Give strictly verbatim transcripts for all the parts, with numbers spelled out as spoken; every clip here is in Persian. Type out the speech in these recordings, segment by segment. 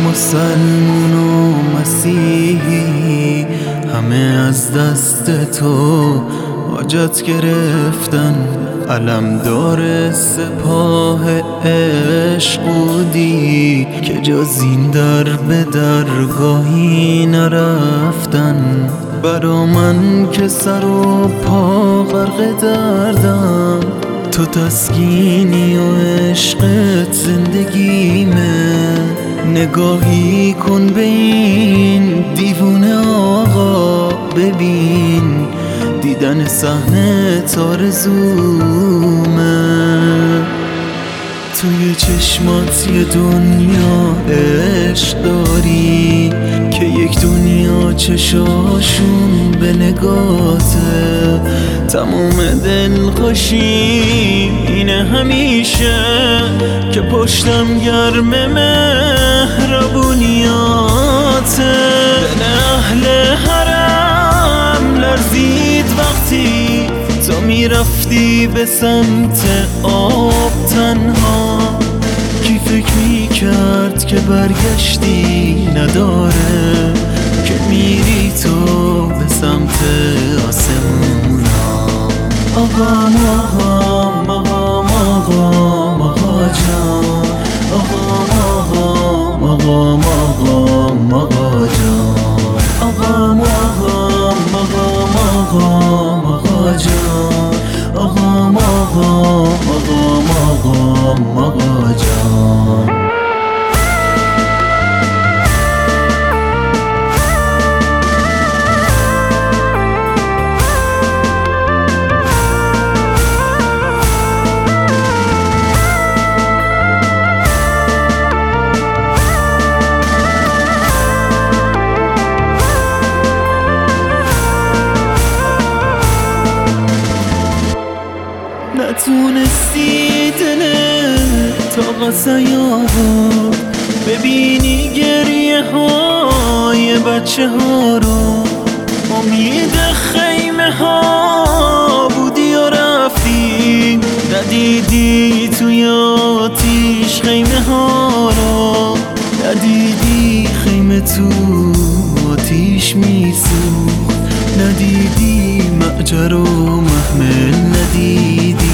مسلمون و مسیحی همه از دست تو حاجت گرفتن. علمدار سپاه عشق بودی که جز این در به درگاهی نرفتن. برا من که سر و پا غرق دردم، تو تسکینی و عشقت زندگیمه. نگاهی کن به این دیوونه آقا، ببین دیدن صحنه آرزومه. توی چشمات یه دنیا عشق داری که یک دنیا چشاشون به نگاته. تمام دلخوشیم اینه همیشه که پشتم گرم مهربونیاته. دل اهل حرم لرزید وقتی تو میرفتی به سمت آب تنها. کی فکر میکرد که برگشتی نداره، که میری تو به سمت آسمونا. آقام آقام آقام آقام آقا جان، آقام آقام آقام آقام آقا جان، آقام آقام آقام آقام آقا جان، آقام آقام آقام آقام آقا جان. نتونستی دلت طاقت سیاه ببینی گریه های بچه ها رو. امید خیمه ها بودی و رفتی، ندیدی توی آتیش خیمه ها رو. ندیدی خیمه تو آتیش میسوخت، ندیدی معجر و محمل، ندیدی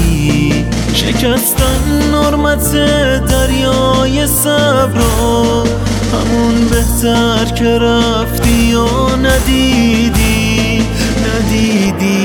شکستن نرمت دریای صبر رو. همون بهتر که رفتی و ندیدی ندیدی